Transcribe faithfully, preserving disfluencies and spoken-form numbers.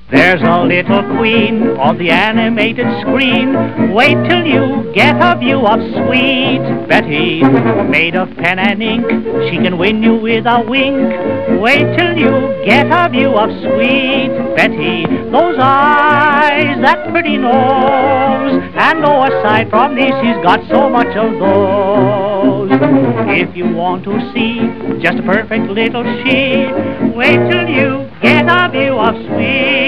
There's a little queen on the animated screen. Wait till you get a view of sweet Betty. Made of pen and ink, she can win you with a wink. Wait till you get a view of sweet Betty. Those eyes, that pretty nose, and oh, aside from this, she's got so much of those. If you want to see just a perfect little she, wait till you get a view of sweet